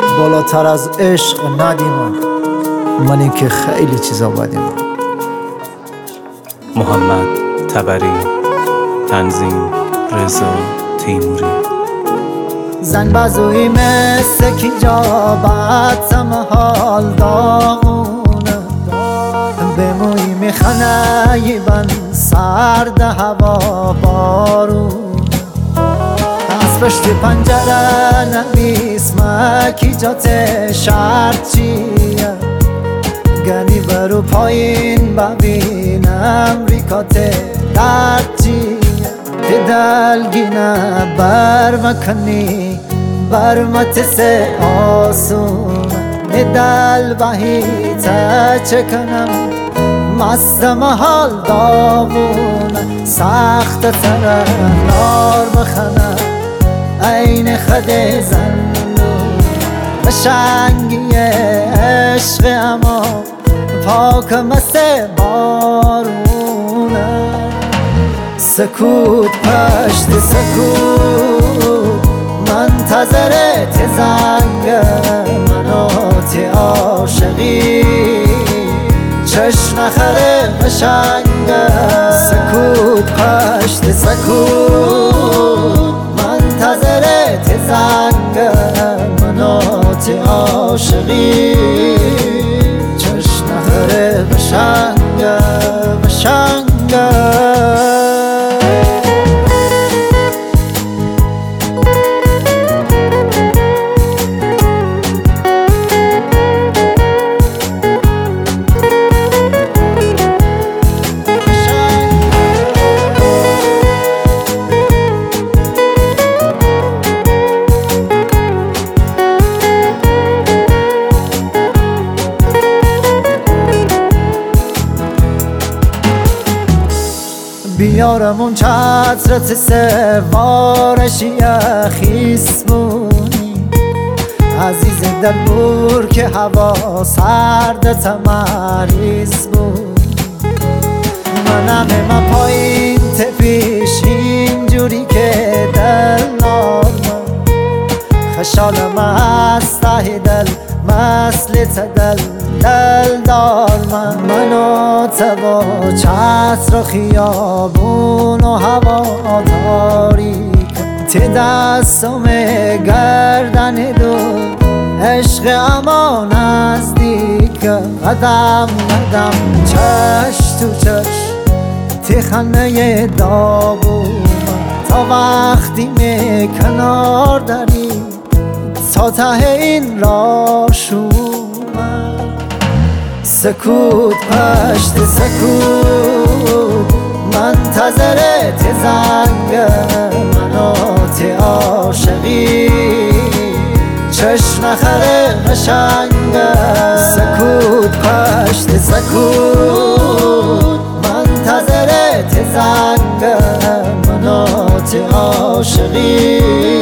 بالاتر از عشق ندیم، منی که خیلی چیزا بدیم. محمد تبری، تنظیم رضا تیموری. زن بزوی مثل کی جابت حال داغونه، به موی میخنه بن سرد هوا بارون، از پشت پنجره نویس مکی جات شرط چیه، گنی برو پایین ببینم ریکات درد چیه، دلگینه بر مکنی بر متس آسون، دل بهیته چکنم مستم حال داغون، سخت تر نار بخنم این خد زندون، قشنگی عشق اما پاک مثل بارونه، سکوت پشت سکوت منتظرت زنگ مناط عاشقی، چشم نخره قشنگه، سکوت پشت سکوت منتظرت زنگ مناط عاشقی، چشم نخره قشنگه قشنگه. بیارمون چترت سوارشی خیسمونی، عزیز دل بور که هوا سرد تمریز بود، منم ما پایین تپیش اینجوری که دل نارم، خشالم از ته دل مثل تدل دل دار منو تبا چتر و خیابون و هوا تاریک، تی دستم گردن دو عشق اما نزدیک، قدم قدم چش تو چش تی خنه داغون، تا وقتی می کنار داری تا ته این راشون، سکوت پشت سکوت منتظرت زنگ مناط عاشقی، چشم نخره قشنگه، سکوت پشت سکوت منتظرت زنگ مناط عاشقی،